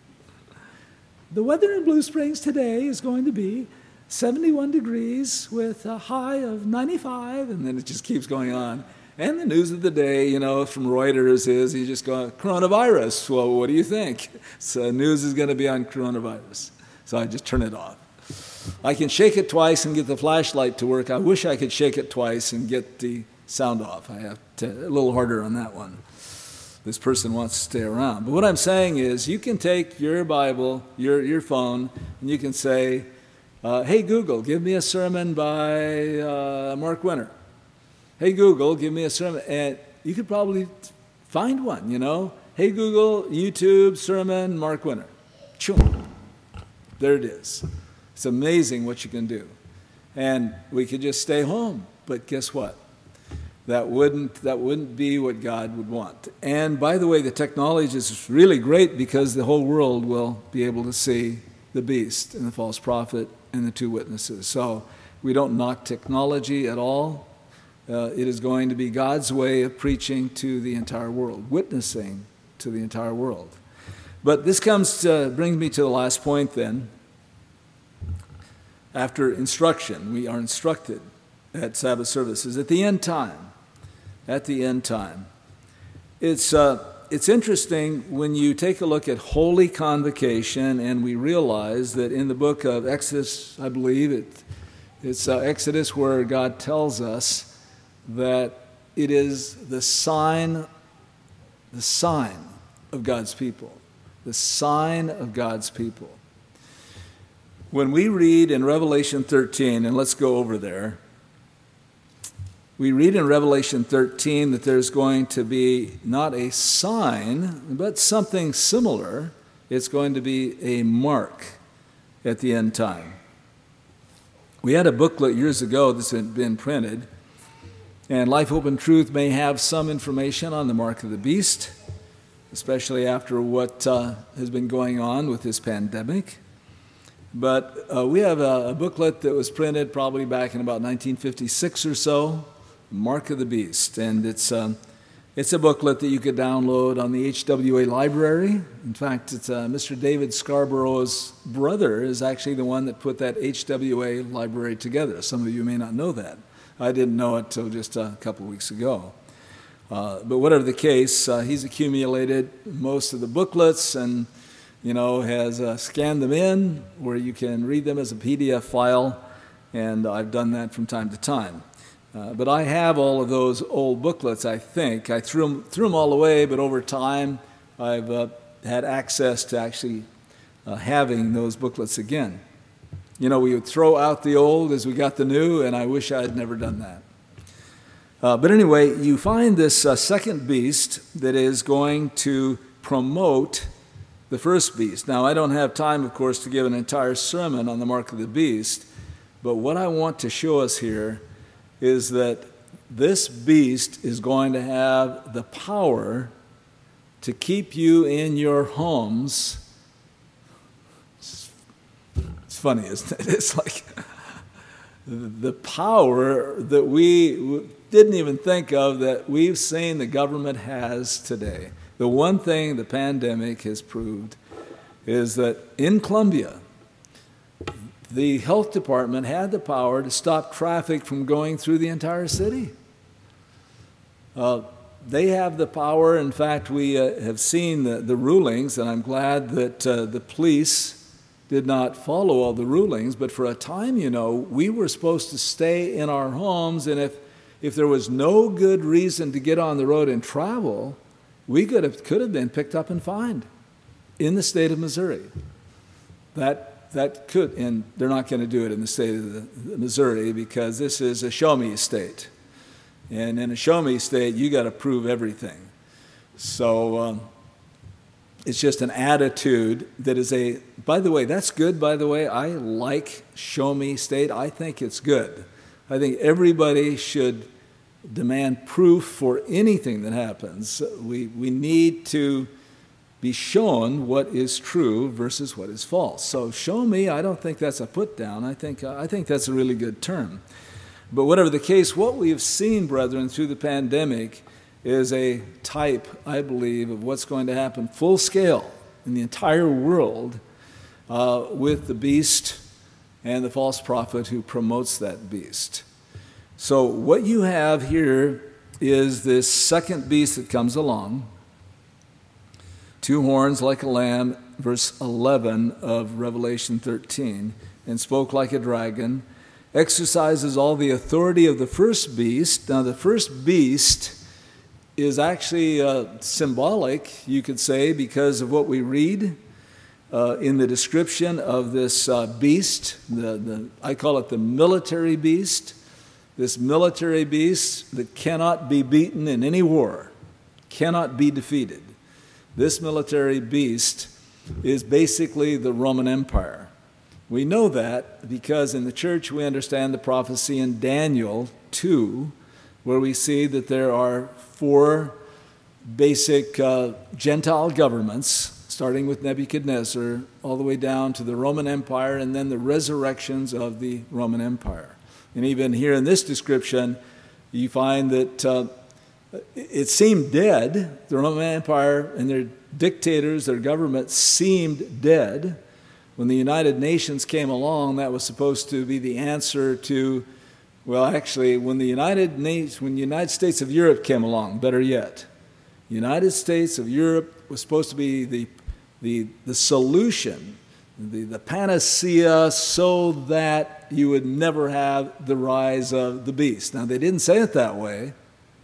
The weather in Blue Springs today is going to be seventy-one degrees with a high of ninety-five, and then it just keeps going on. And the news of the day, you know, from Reuters is you just go, "Coronavirus." Well, what do you think? So news is going to be on coronavirus. So I just turn it off. I can shake it twice and get the flashlight to work. I wish I could shake it twice and get the sound off. I have to, a little harder on that one. This person wants to stay around. But what I'm saying is you can take your Bible, your, your phone, and you can say, uh, "Hey Google, give me a sermon by uh, Mark Winter." "Hey Google, give me a sermon." And you could probably find one, you know. "Hey Google, YouTube sermon, Mark Winter." Choom. There it is. It's amazing what you can do. And we could just stay home. But guess what? That wouldn't, that wouldn't be what God would want. And by the way, the technology is really great because the whole world will be able to see the beast and the false prophet and the two witnesses. So we don't knock technology at all. Uh, it is going to be God's way of preaching to the entire world, witnessing to the entire world. But this comes to, brings me to the last point then. After instruction, we are instructed at Sabbath services at the end time. At the end time. It's, uh, it's interesting when you take a look at Holy Convocation and we realize that in the book of Exodus, I believe, it, it's uh, Exodus where God tells us that it is the sign, the sign of God's people. The sign of God's people. When we read in Revelation thirteen, and let's go over there, we read in Revelation thirteen that there's going to be not a sign, but something similar. It's going to be a mark at the end time. We had a booklet years ago that's been printed, and Life, Hope, and Truth may have some information on the mark of the beast, especially after what uh, has been going on with this pandemic. But uh, we have a, a booklet that was printed probably back in about nineteen fifty-six or so, Mark of the Beast. And it's, um, it's a booklet that you could download on the H W A library. In fact, it's uh, Mister David Scarborough's brother is actually the one that put that H W A library together. Some of you may not know that. I didn't know it till just a couple of weeks ago. Uh, but whatever the case, uh, he's accumulated most of the booklets and you know, has uh, scanned them in where you can read them as a P D F file, and I've done that from time to time. Uh, but I have all of those old booklets, I think. I threw them, threw them all away, but over time I've uh, had access to actually uh, having those booklets again. You know, we would throw out the old as we got the new, and I wish I had never done that. Uh, but anyway, you find this uh, second beast that is going to promote the first beast. Now, I don't have time, of course, to give an entire sermon on the mark of the beast, but what I want to show us here is that this beast is going to have the power to keep you in your homes. It's funny, isn't it? It's like the power that we didn't even think of that we've seen the government has today. The one thing the pandemic has proved is that in Columbia, the health department had the power to stop traffic from going through the entire city. Uh, they have the power. In fact, we uh, have seen the, the rulings, and I'm glad that uh, the police did not follow all the rulings. But for a time, you know, we were supposed to stay in our homes, and if, if there was no good reason to get on the road and travel, we could have, could have been picked up and fined in the state of Missouri. That, that could, and they're not going to do it in the state of the, the Missouri because this is a show-me state. And in a show-me state, you got to prove everything. So um, it's just an attitude that is a, by the way, that's good, by the way. I like show-me state. I think it's good. I think everybody should demand proof for anything that happens. We, we need to be shown what is true versus what is false. So show me, I don't think that's a put down. I think, uh, I think that's a really good term. But whatever the case, what we have seen, brethren, through the pandemic is a type, I believe, of what's going to happen full scale in the entire world uh, with the beast and the false prophet who promotes that beast. So what you have here is this second beast that comes along, two horns like a lamb, verse eleven of Revelation thirteen, and spoke like a dragon, exercises all the authority of the first beast. Now, the first beast is actually uh, symbolic, you could say, because of what we read uh, in the description of this uh, beast. The, the, I call it the military beast. This military beast that cannot be beaten in any war, cannot be defeated. This military beast is basically the Roman Empire. We know that because in the church we understand the prophecy in Daniel two, where we see that there are four basic uh, Gentile governments, starting with Nebuchadnezzar, all the way down to the Roman Empire, and then the resurrections of the Roman Empire. And even here in this description, you find that uh, it seemed dead. The Roman Empire and their dictators, their government seemed dead. When the United Nations came along, that was supposed to be the answer to, well, actually, when the United Nations, when the United States of Europe came along, better yet, the United States of Europe was supposed to be the the, the solution, the, the panacea, so that you would never have the rise of the beast. Now, they didn't say it that way,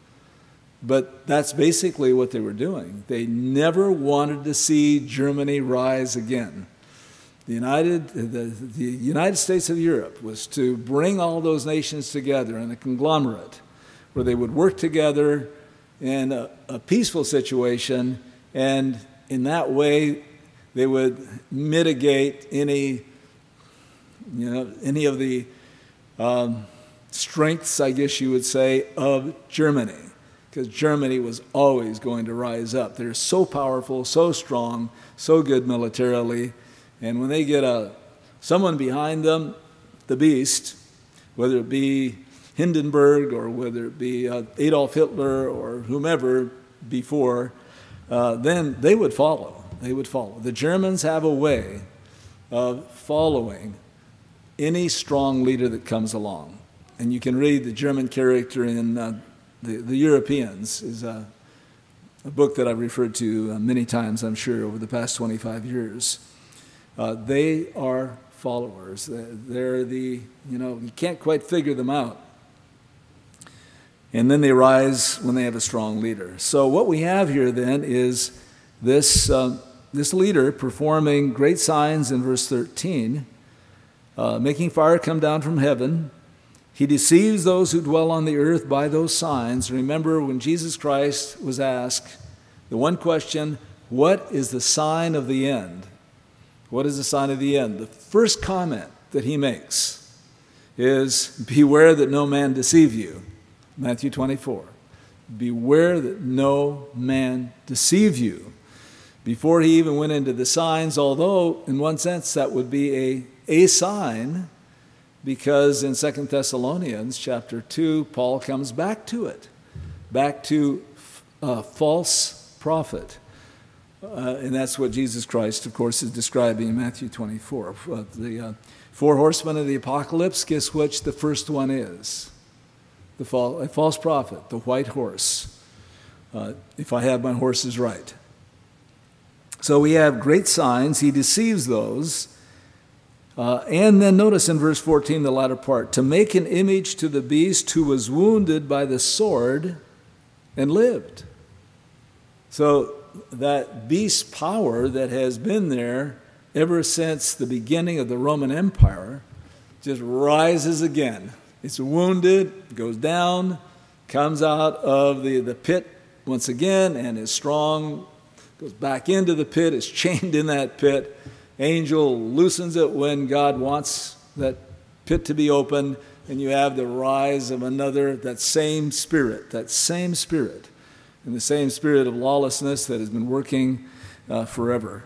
but that's basically what they were doing. They never wanted to see Germany rise again. The United, the, the United States of Europe was to bring all those nations together in a conglomerate where they would work together in a, a peaceful situation, and in that way they would mitigate any, you know, any of the um, strengths, I guess you would say, of Germany, because Germany was always going to rise up. They're so powerful, so strong, so good militarily. And when they get a someone behind them, the beast, whether it be Hindenburg or whether it be uh, Adolf Hitler or whomever before, uh, then they would follow. They would follow. The Germans have a way of following any strong leader that comes along. And you can read the German character in uh, the, the Europeans, is a, a book that I've referred to uh, many times, I'm sure, over the past twenty-five years. Uh, they are followers. They're the, you know, you can't quite figure them out. And then they rise when they have a strong leader. So what we have here then is this, uh, this leader performing great signs in verse thirteen, uh, making fire come down from heaven. He deceives those who dwell on the earth by those signs. Remember when Jesus Christ was asked the one question, what is the sign of the end? What is the sign of the end? The first comment that he makes is, beware that no man deceive you. Matthew twenty-four. Beware that no man deceive you. Before he even went into the signs, although in one sense that would be a, a sign, because in Second Thessalonians chapter two, Paul comes back to it, back to a false prophet. Uh, and that's what Jesus Christ, of course, is describing in Matthew twenty-four. Uh, the uh, four horsemen of the apocalypse, guess which the first one is? the fal- a false prophet, the white horse, uh, if I have my horses right. So we have great signs. He deceives those. Uh, and then notice in verse fourteen, the latter part, to make an image to the beast who was wounded by the sword and lived. So that beast power that has been there ever since the beginning of the Roman Empire just rises again. It's wounded, goes down, comes out of the, the pit once again, and is strong, goes back into the pit, is chained in that pit. Angel loosens it when God wants that pit to be opened, and you have the rise of another, that same spirit, that same spirit, and the same spirit of lawlessness that has been working uh, forever,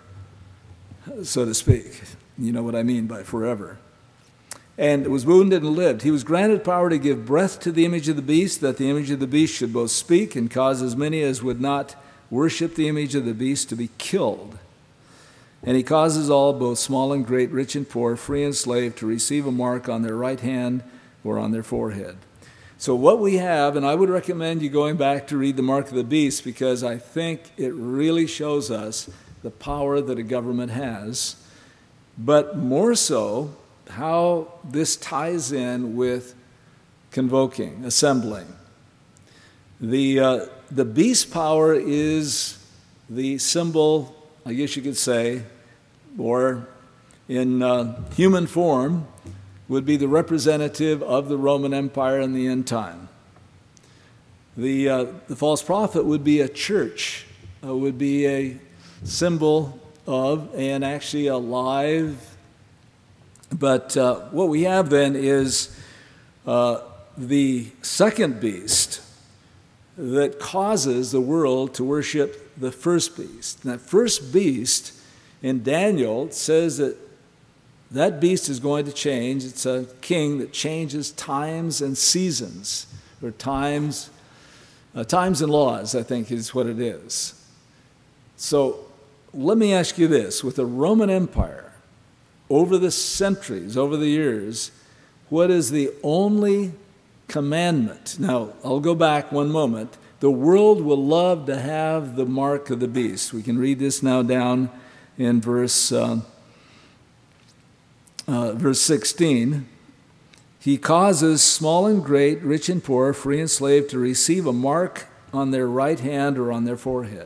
so to speak. You know what I mean by forever. And was wounded and lived. He was granted power to give breath to the image of the beast, that the image of the beast should both speak and cause as many as would not worship the image of the beast to be killed. And he causes all, both small and great, rich and poor, free and slave, to receive a mark on their right hand or on their forehead. So what we have, and I would recommend you going back to read the Mark of the Beast, because I think it really shows us the power that a government has, but more so how this ties in with convoking, assembling. The, uh, the beast power is the symbol, I guess you could say, or in uh, human form, would be the representative of the Roman Empire in the end time. The, uh, the false prophet would be a church, uh, would be a symbol of, and actually alive. But uh, what we have then is uh, the second beast that causes the world to worship the first beast. And that first beast in Daniel says that that beast is going to change. It's a king that changes times and seasons, or times, uh, times and laws, I think is what it is. So let me ask you this. With the Roman Empire, over the centuries, over the years, what is the only commandment? Now, I'll go back one moment. The world will love to have the mark of the beast. We can read this now down in verse uh, uh, verse sixteen. He causes small and great, rich and poor, free and slave, to receive a mark on their right hand or on their forehead.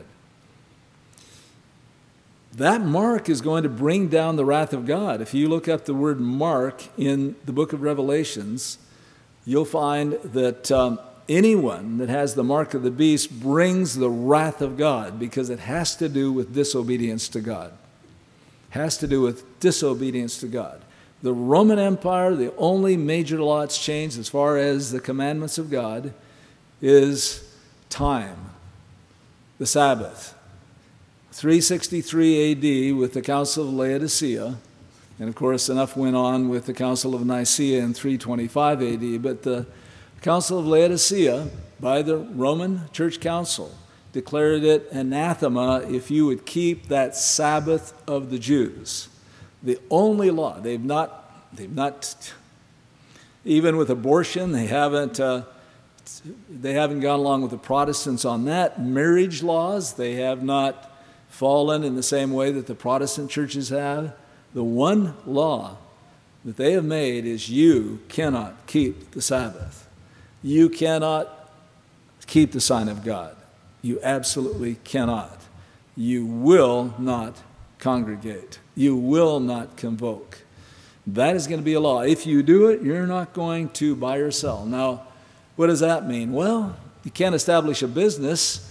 That mark is going to bring down the wrath of God. If you look up the word mark in the book of Revelations, you'll find that um, anyone that has the mark of the beast brings the wrath of God, because it has to do with disobedience to God. Has to do with disobedience to God. The Roman Empire, the only major law it's changed as far as the commandments of God is time, the Sabbath. three sixty-three A D with the Council of Laodicea, and of course enough went on with the Council of Nicaea in three twenty-five A D, but the Council of Laodicea, by the Roman Church Council, declared it anathema if you would keep that Sabbath of the Jews. The only law. They've not, they've not, even with abortion, they haven't, uh, they haven't gone along with the Protestants on that. Marriage laws, they have not fallen in the same way that the Protestant churches have. The one law that they have made is you cannot keep the Sabbath. You cannot keep the sign of God. You absolutely cannot. You will not congregate. You will not convoke. That is going to be a law. If you do it, you're not going to buy or sell. Now, what does that mean? Well, you can't establish a business.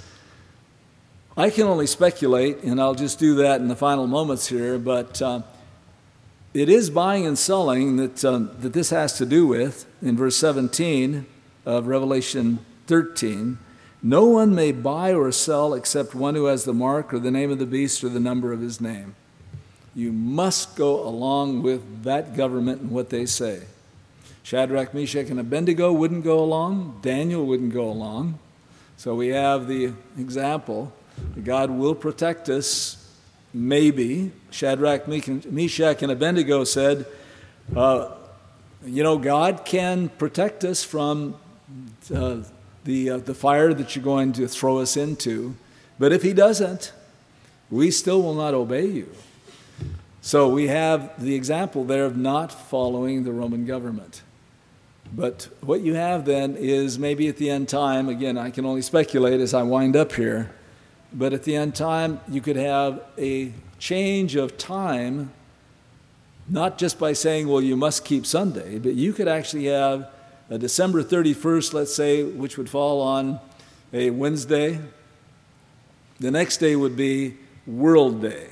I can only speculate, and I'll just do that in the final moments here, but uh, it is buying and selling that, um, that this has to do with. In verse seventeen of Revelation thirteen, no one may buy or sell except one who has the mark or the name of the beast or the number of his name. You must go along with that government and what they say. Shadrach, Meshach, and Abednego wouldn't go along. Daniel wouldn't go along. So we have the example. God will protect us, maybe. Shadrach, Meshach, and Abednego said, uh, you know, God can protect us from uh, the, uh, the fire that you're going to throw us into. But if he doesn't, we still will not obey you. So we have the example there of not following the Roman government. But what you have then is maybe at the end time, again, I can only speculate as I wind up here, but at the end time, you could have a change of time, not just by saying, well, you must keep Sunday, but you could actually have a December thirty-first, let's say, which would fall on a Wednesday. The next day would be World Day.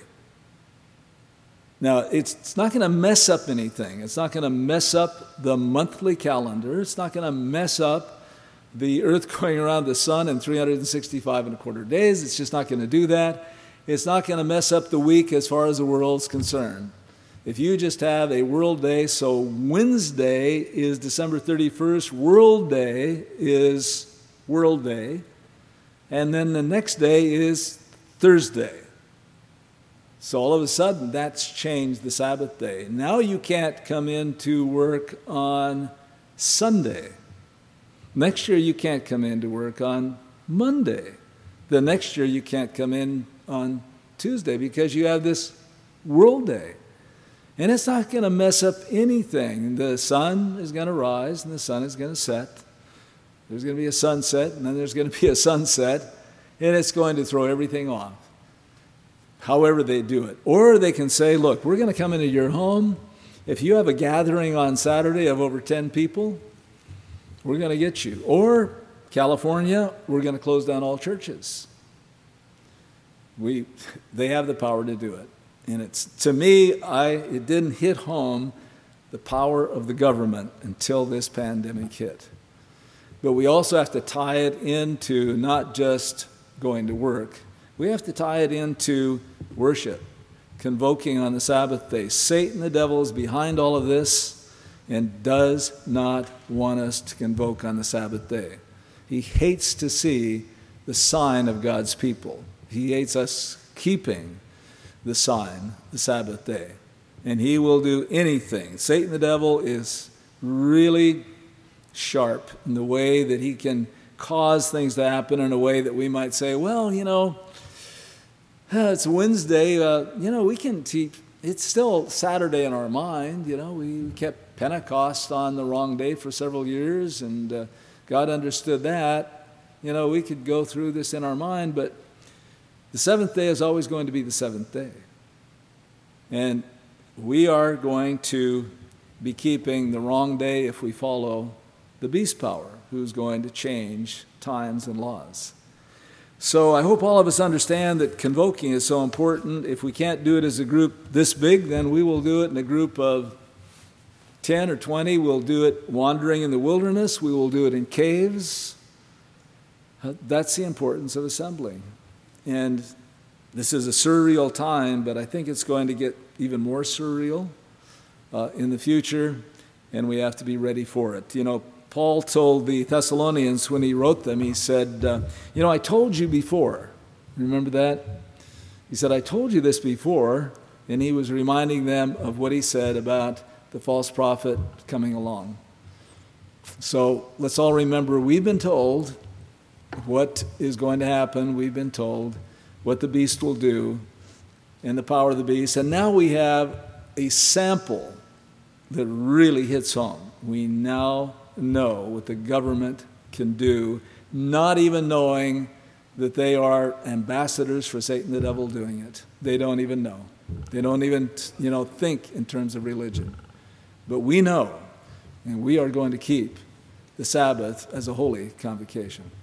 Now, it's, it's not going to mess up anything. It's not going to mess up the monthly calendar. It's not going to mess up the earth going around the sun in three hundred sixty-five and a quarter days. It's just not going to do that. It's not going to mess up the week as far as the world's concerned. If you just have a World Day, so Wednesday is December thirty-first, World Day is World Day, and then the next day is Thursday. So all of a sudden, that's changed the Sabbath day. Now you can't come into work on Sunday. Next year, you can't come into work on Monday. The next year, you can't come in on Tuesday because you have this World Day. And it's not going to mess up anything. The sun is going to rise and the sun is going to set. There's going to be a sunset and then there's going to be a sunset. And it's going to throw everything off, however they do it. Or they can say, look, we're going to come into your home. If you have a gathering on Saturday of over ten people, we're going to get you. Or California, we're going to close down all churches. We, they have the power to do it. And it's, to me, I, it didn't hit home the power of the government until this pandemic hit. But we also have to tie it into not just going to work. We have to tie it into worship, convoking on the Sabbath day. Satan, the devil, is behind all of this and does not want us to convoke on the Sabbath day. He hates to see the sign of God's people. He hates us keeping the sign, the Sabbath day. And he will do anything. Satan, the devil, is really sharp in the way that he can cause things to happen in a way that we might say, well, you know, it's Wednesday, uh, you know, we can teach. It's still Saturday in our mind, you know. We kept Pentecost on the wrong day for several years, and uh, God understood that. You know, we could go through this in our mind, but the seventh day is always going to be the seventh day. And we are going to be keeping the wrong day if we follow the beast power, who's going to change times and laws. So I hope all of us understand that convoking is so important. If we can't do it as a group this big, then we will do it in a group of ten or twenty. We'll do it wandering in the wilderness. We will do it in caves. That's the importance of assembling. And this is a surreal time, but I think it's going to get even more surreal uh, in the future, and we have to be ready for it. You know, Paul told the Thessalonians when he wrote them, he said, uh, you know, I told you before. Remember that? He said, I told you this before, and he was reminding them of what he said about the false prophet coming along. So let's all remember, we've been told what is going to happen. We've been told what the beast will do and the power of the beast. And now we have a sample that really hits home. We now know what the government can do, not even knowing that they are ambassadors for Satan the devil doing it. They don't even know. They don't even, you know, think in terms of religion. But we know, and we are going to keep the Sabbath as a holy convocation.